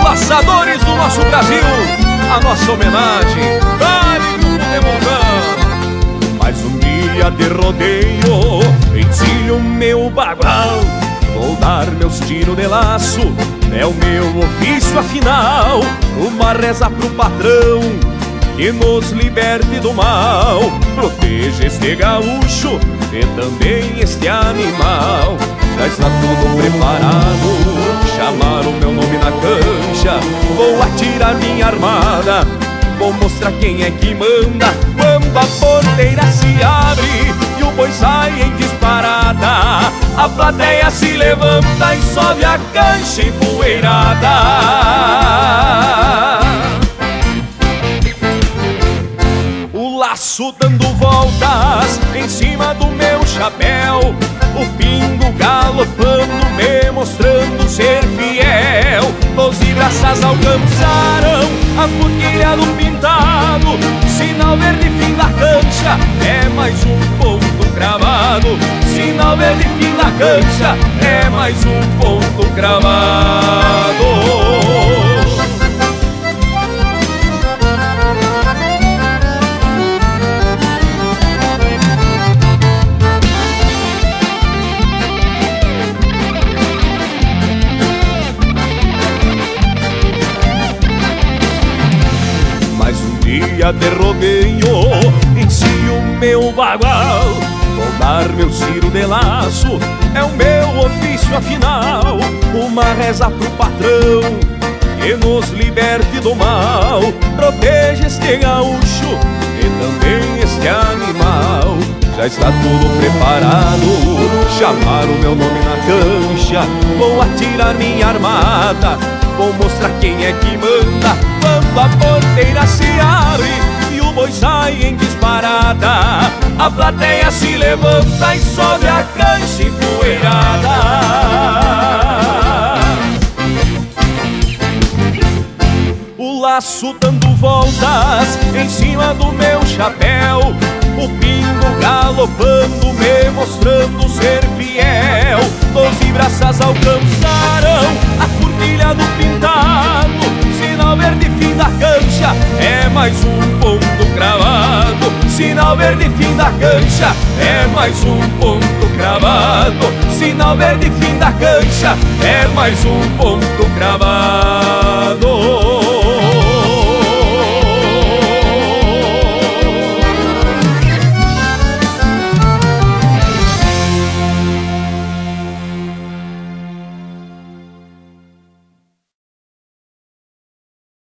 Laçadores do nosso Brasil, a nossa homenagem, dá-lhe no Demontão. Mais um dia de rodeio, encilho o meu bagual, vou dar meus tiros de laço, é o meu ofício afinal. Uma reza pro patrão que nos liberte do mal, proteja este gaúcho e também este animal. Já está tudo preparado, chamaram meu nome na cancha, vou atirar minha armada, vou mostrar quem é que manda. Quando a porteira se abre e o boi sai em disparada, a plateia se levanta e sobe a cancha empoeirada. O laço dando voltas em cima do meu chapéu, o pingo galopando, me mostrando ser fiel. 12 braças alcançaram a forquilha do pintado, sinal verde fim da cancha, é mais um ponto cravado. Sinal verde fim da cancha, é mais um ponto cravado. Dia de rodeio, ensino o meu bagual, vou dar meu ciro de laço, é o meu ofício afinal. Uma reza pro patrão que nos liberte do mal, proteja este gaúcho e também este animal. Já está tudo preparado, chamaram meu nome na cancha, vou atirar minha armada, vou mostrar quem é que manda. Quando a porteira se abre e o boi sai em disparada, a plateia se levanta e sobe a cancha empoeirada. O laço dando voltas em cima do meu chapéu, o pingo galopando, me mostrando ser fiel. 12 braças alcançaram a forquilha do pintado, sinal verde fim da cancha, é mais um ponto cravado. Sinal verde fim da cancha, é mais um ponto cravado. Sinal verde fim da cancha, é mais um ponto cravado.